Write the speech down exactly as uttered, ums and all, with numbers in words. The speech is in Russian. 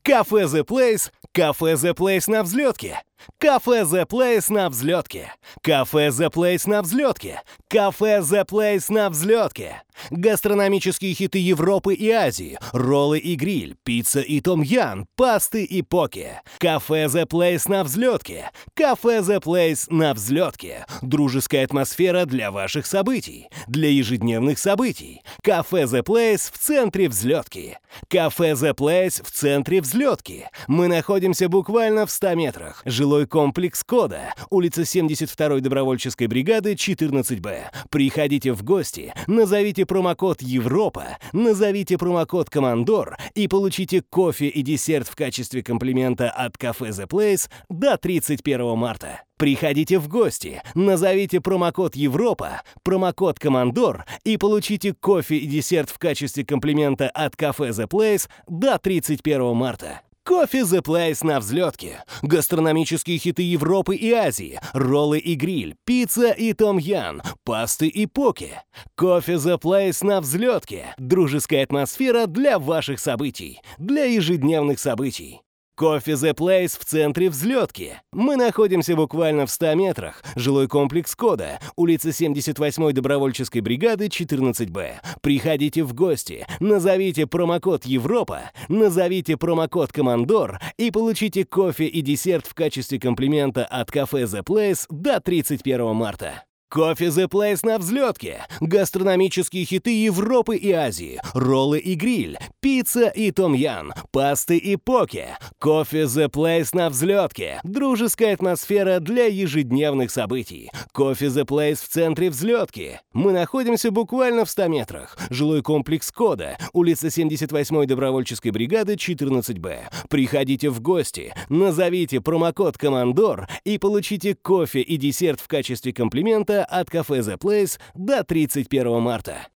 Кафе The Place, кафе The Place на взлетке. Кафе The Place на взлетке. Кафе The Place на взлетке. Кафе The Place на взлетке. Гастрономические хиты Европы и Азии, роллы и гриль, пицца и том-ям, пасты и поке. Кафе The Place на взлетке. Кафе The Place на взлетке. Дружеская атмосфера для ваших событий, для ежедневных событий. Кафе The Place в центре взлетки. Кафе The Place в центре взлетки. Мы находимся буквально в ста метрах. Жилой комплекс «Кода», улица семьдесят второй добровольческой бригады, четырнадцать Б. Приходите в гости, назовите промокод «Европа», назовите промокод «Командор» и получите кофе и десерт в качестве комплимента от кафе The Place до тридцать первого марта. Приходите в гости, назовите промокод «Европа», промокод «Командор» и получите кофе и десерт в качестве комплимента от кафе The Place до тридцать первого марта. Кофе The Place на взлетке. Гастрономические хиты Европы и Азии, роллы и гриль, пицца и том-ям, пасты и поке. Кофе The Place на взлетке. Дружеская атмосфера для ваших событий, для ежедневных событий. Кофе The Place в центре взлетки. Мы находимся буквально в ста метрах. Жилой комплекс «Кода», улица семьдесят восьмой добровольческой бригады, четырнадцать Б. Приходите в гости, назовите промокод «Европа», назовите промокод «Командор» и получите кофе и десерт в качестве комплимента от кафе The Place до тридцать первого марта. Кофе The Place на взлетке. Гастрономические хиты Европы и Азии, роллы и гриль, пицца и том-ям, пасты и поке. Кофе The Place на взлетке. Дружеская атмосфера для ежедневных событий. Кофе The Place в центре взлетки. Мы находимся буквально в ста метрах. Жилой комплекс «Кода», улица семьдесят восьмой добровольческой бригады, четырнадцать Б. Приходите в гости, назовите промокод «Командор» и получите кофе и десерт в качестве комплимента от кафе The Place до тридцать первого марта.